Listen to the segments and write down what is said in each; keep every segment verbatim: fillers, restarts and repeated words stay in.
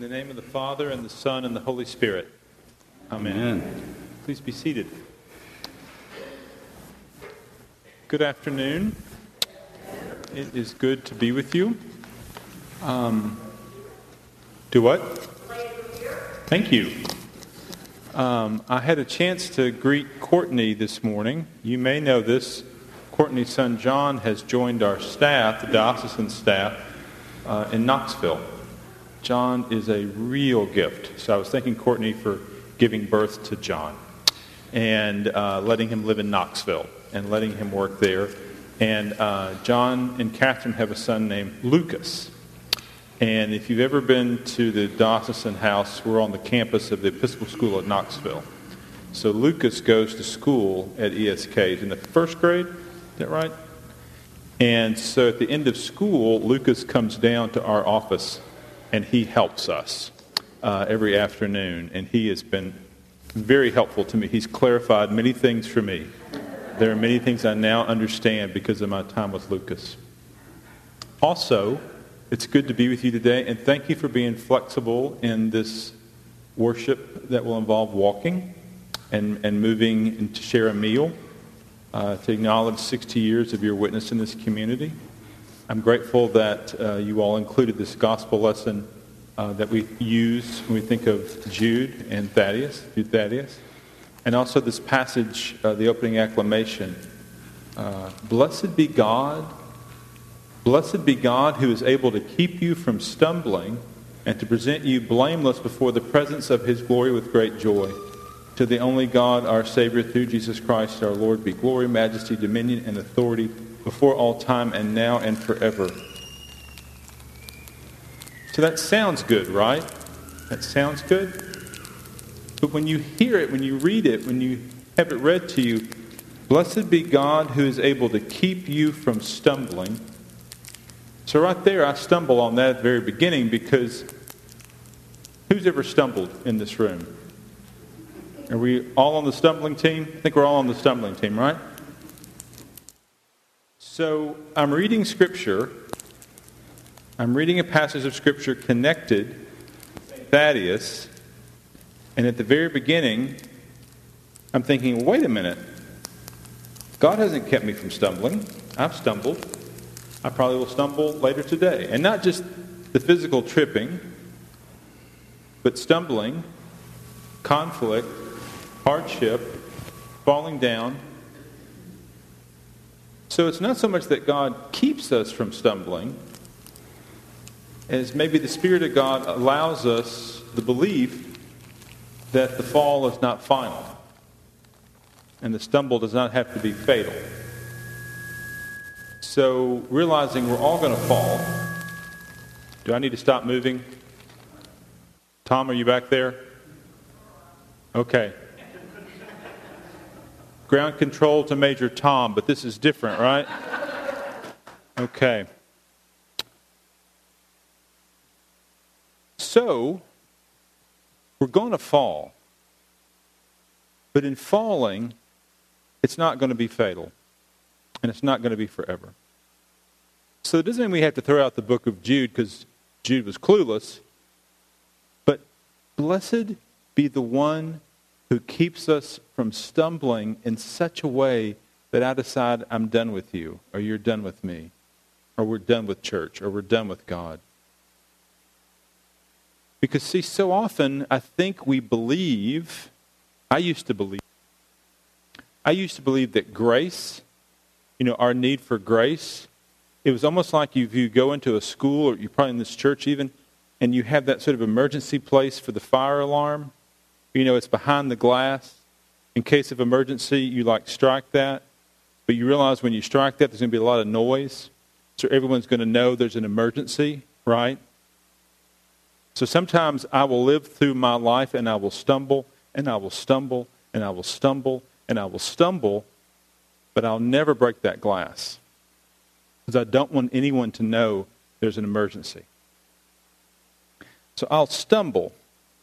the name of the Father, and the Son, and the Holy Spirit. Amen. Amen. Please be seated. Good afternoon. It is good to be with you. Um, do what? Thank you. Um, I had a chance to greet Courtney this morning. You may know this. Courtney's son John has joined our staff, the diocesan staff, uh, in Knoxville. John is a real gift. So I was thanking Courtney for giving birth to John and uh, letting him live in Knoxville and letting him work there. And uh, John and Catherine have a son named Lucas. And if you've ever been to the diocesan house, we're on the campus of the Episcopal School at Knoxville. So Lucas goes to school at E S K. He's in the first grade. Is that right? And so at the end of school, Lucas comes down to our office and he helps us uh, every afternoon. And he has been very helpful to me. He's clarified many things for me. There are many things I now understand because of my time with Lucas. Also, it's good to be with you today, and thank you for being flexible in this worship that will involve walking and, and moving and to share a meal, uh, to acknowledge sixty years of your witness in this community. I'm grateful that uh, you all included this gospel lesson uh, that we use when we think of Jude and Thaddeus, Jude Thaddeus, and also this passage, uh, the opening acclamation. Uh, Blessed be God, blessed be God who is able to keep you from stumbling and to present you blameless before the presence of his glory with great joy. To the only God, our Savior, through Jesus Christ our Lord, be glory, majesty, dominion, and authority before all time and now and forever. So that sounds good, right? That sounds good? But when you hear it, when you read it, when you have it read to you, blessed be God who is able to keep you from stumbling. So right there, I stumble on that at the very beginning because who's ever stumbled in this room? Are we all on the stumbling team? I think we're all on the stumbling team, right? So I'm reading Scripture. I'm reading a passage of Scripture connected to Thaddeus. And at the very beginning, I'm thinking, wait a minute. God hasn't kept me from stumbling. I've stumbled. I probably will stumble later today. And not just the physical tripping, but stumbling, conflict, hardship, falling down. So it's not so much that God keeps us from stumbling, as maybe the Spirit of God allows us the belief that the fall is not final and the stumble does not have to be fatal. So realizing we're all going to fall. Do I need to stop moving? Tom, are you back there? Okay. Ground control to Major Tom, but this is different, right? Okay. So, we're going to fall. But in falling, it's not going to be fatal. And it's not going to be forever. So it doesn't mean we have to throw out the book of Jude because Jude was clueless. But blessed be the one who keeps us from stumbling in such a way that I decide I'm done with you, or you're done with me, or we're done with church, or we're done with God. Because, see, so often I think we believe, I used to believe, I used to believe that grace, you know, our need for grace, it was almost like if you go into a school, or you're probably in this church even, and you have that sort of emergency place for the fire alarm. You know, it's behind the glass. In case of emergency, you like strike that. But you realize when you strike that, there's going to be a lot of noise. So everyone's going to know there's an emergency, right? So sometimes I will live through my life and I will stumble, and I will stumble, and I will stumble, and I will stumble, but I'll never break that glass. Because I don't want anyone to know there's an emergency. So I'll stumble.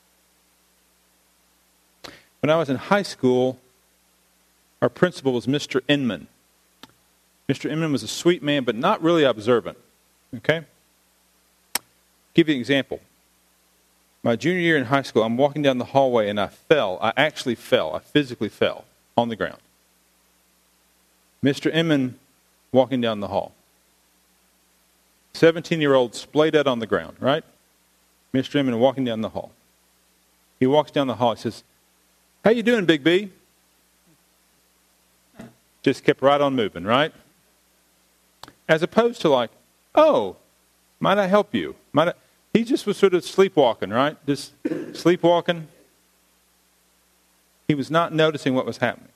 When I was in high school, our principal was Mister Inman. Mister Inman was a sweet man, but not really observant. Okay? Give you an example. My junior year in high school, I'm walking down the hallway and I fell. I actually fell. I physically fell on the ground. Mister Emmon walking down the hall. seventeen-year-old splayed out on the ground, right? Mister Emmon walking down the hall. He walks down the hall. He says, "How you doing, Big B?" Just kept right on moving, right? As opposed to like, "Oh, might I help you?" Might I? He just was sort of sleepwalking, right? Just sleepwalking. He was not noticing what was happening.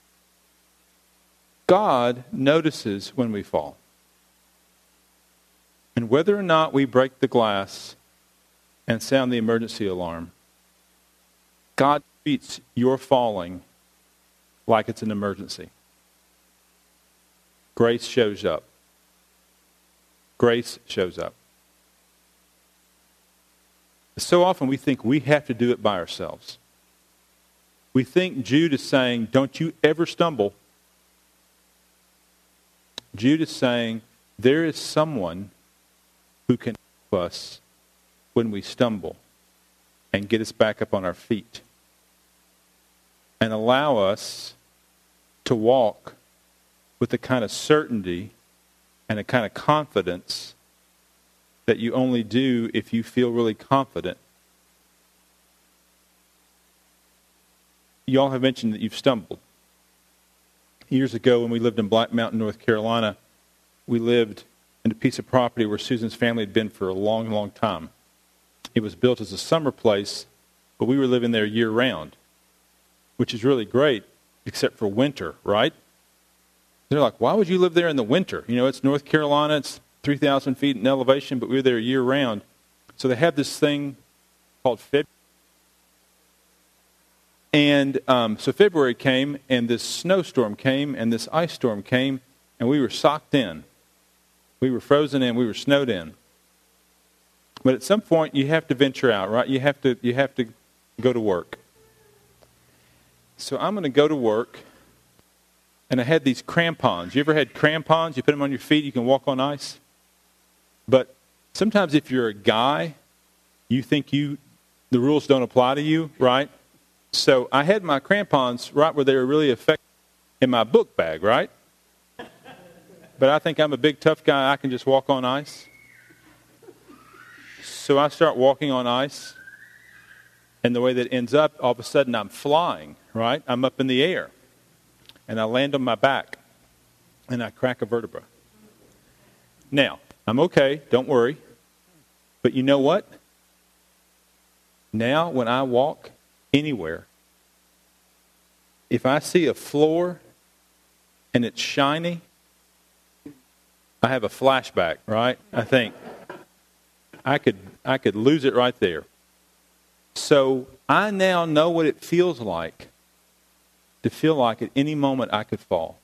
God notices when we fall. And whether or not we break the glass and sound the emergency alarm, God treats your falling like it's an emergency. Grace shows up. Grace shows up. So often we think we have to do it by ourselves. We think Jude is saying, don't you ever stumble. Jude is saying, there is someone who can help us when we stumble and get us back up on our feet and allow us to walk with the kind of certainty and a kind of confidence that you only do if you feel really confident. You all have mentioned that you've stumbled. Years ago when we lived in Black Mountain, North Carolina, we lived in a piece of property where Susan's family had been for a long, long time. It was built as a summer place, but we were living there year-round, which is really great, except for winter, right? They're like, why would you live there in the winter? You know, it's North Carolina, it's three thousand feet in elevation, but we were there year-round. So they have this thing called February. And um, so February came, and this snowstorm came, and this ice storm came, and we were socked in. We were frozen in, we were snowed in. But at some point, you have to venture out, right? You have to, you have to go to work. So I'm going to go to work, and I had these crampons. You ever had crampons? You put them on your feet, you can walk on ice. But sometimes if you're a guy, you think you the rules don't apply to you, right? So I had my crampons right where they were really effective in my book bag, right? But I think I'm a big tough guy. I can just walk on ice. So I start walking on ice. And the way that it ends up, all of a sudden I'm flying, right? I'm up in the air. And I land on my back. And I crack a vertebra. Now, I'm okay. Don't worry. But you know what? Now when I walk anywhere, if I see a floor and it's shiny, I have a flashback, right? I think I could I could lose it right there. So I now know what it feels like to feel like at any moment I could fall.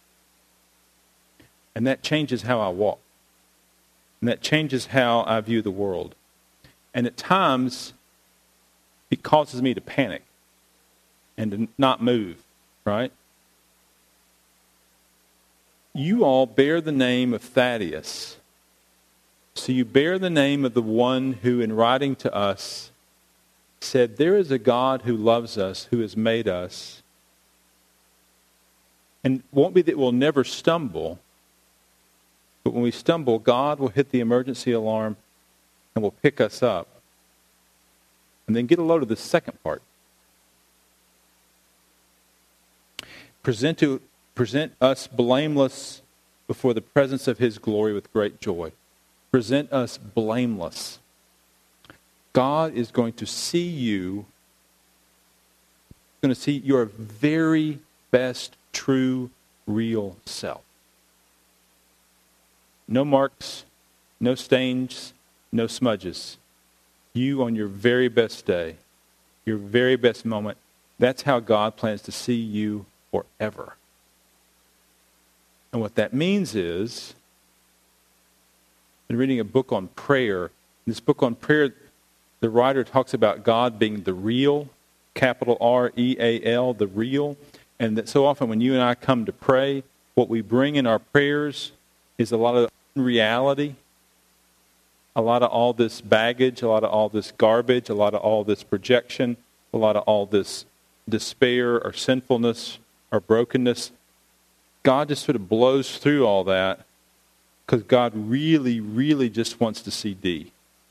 And that changes how I walk. And that changes how I view the world. And at times, it causes me to panic and to not move, right? You all bear the name of Thaddeus. So you bear the name of the one who, in writing to us, said, there is a God who loves us, who has made us. And it won't be that we'll never stumble, but when we stumble, God will hit the emergency alarm and will pick us up. And then get a load of the second part. Present, to, present us blameless before the presence of His glory with great joy. Present us blameless. God is going to see you, going to see your very best, true, real self. No marks, no stains, no smudges. You on your very best day, your very best moment. That's how God plans to see you forever. And what that means is, I've been reading a book on prayer. In this book on prayer, the writer talks about God being the real, capital R E A L, the real. And that so often when you and I come to pray, what we bring in our prayers is a lot of unreality. a lot of all this baggage, a lot of all this garbage, a lot of all this projection, a lot of all this despair or sinfulness or brokenness. God just sort of blows through all that because God really, really just wants to see D.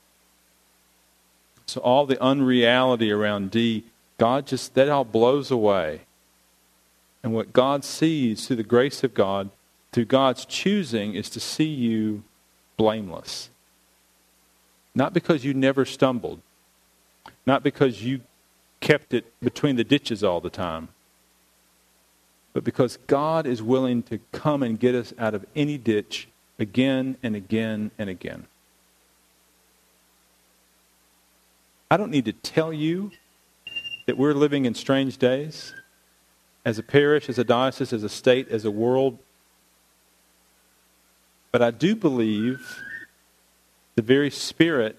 So all the unreality around D, God just, that all blows away. And what God sees through the grace of God, through God's choosing, is to see you blameless. Not because you never stumbled. Not because you kept it between the ditches all the time. But because God is willing to come and get us out of any ditch again and again and again. I don't need to tell you that we're living in strange days. As a parish, as a diocese, as a state, as a world. But I do believe the very spirit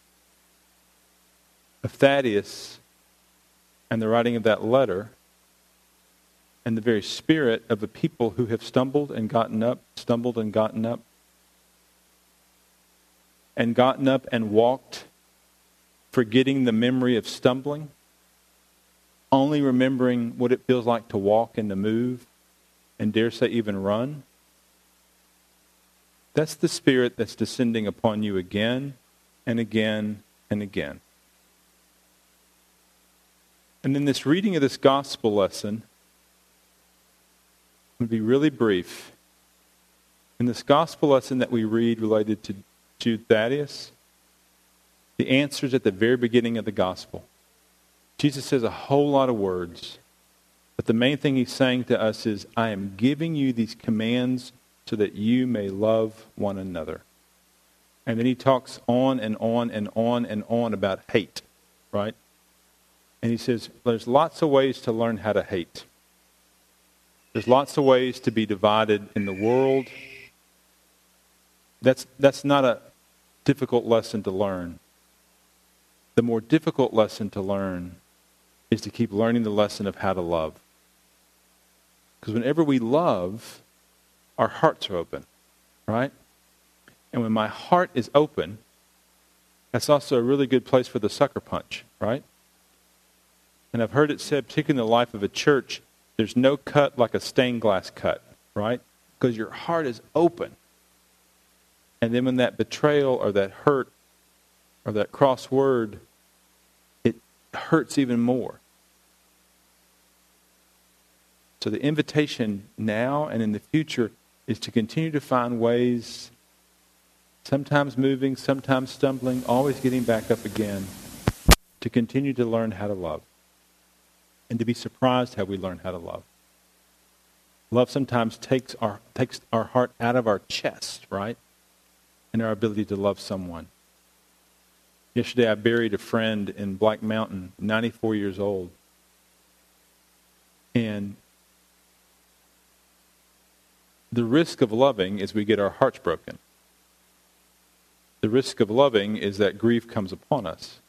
of Thaddeus and the writing of that letter, and the very spirit of the people who have stumbled and gotten up, stumbled and gotten up, and gotten up and walked, forgetting the memory of stumbling, only remembering what it feels like to walk and to move, and dare say even run. That's the spirit that's descending upon you again and again and again. And in this reading of this gospel lesson, I'm going to be really brief. In this gospel lesson that we read related to Jude Thaddeus, the answer is at the very beginning of the gospel. Jesus says a whole lot of words, but the main thing he's saying to us is, I am giving you these commands so that you may love one another. And then he talks on and on and on and on about hate, right? And he says, there's lots of ways to learn how to hate. There's lots of ways to be divided in the world. That's, that's not a difficult lesson to learn. The more difficult lesson to learn is to keep learning the lesson of how to love. Because whenever we love, our hearts are open, right? And when my heart is open, that's also a really good place for the sucker punch, right? And I've heard it said, particularly in the life of a church, there's no cut like a stained glass cut, right? Because your heart is open. And then when that betrayal or that hurt or that cross word, it hurts even more. So the invitation now and in the future is to continue to find ways, sometimes moving, sometimes stumbling, always getting back up again, to continue to learn how to love. And to be surprised how we learn how to love. Love sometimes takes our takes our heart out of our chest, right? And our ability to love someone. Yesterday I buried a friend in Black Mountain, ninety-four years old. And the risk of loving is we get our hearts broken. The risk of loving is that grief comes upon us.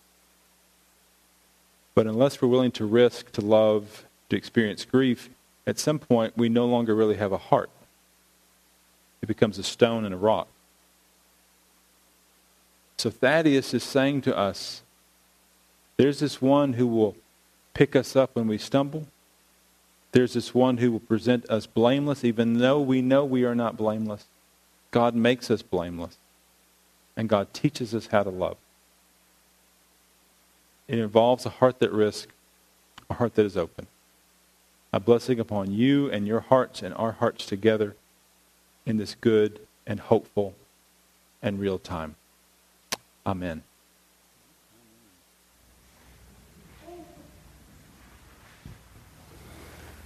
But unless we're willing to risk to love, to experience grief, at some point we no longer really have a heart. It becomes a stone and a rock. So Thaddeus is saying to us, there's this one who will pick us up when we stumble. There's this one who will present us blameless, even though we know we are not blameless. God makes us blameless. And God teaches us how to love. It involves a heart that risks, a heart that is open. A blessing upon you and your hearts and our hearts together in this good and hopeful and real time. Amen.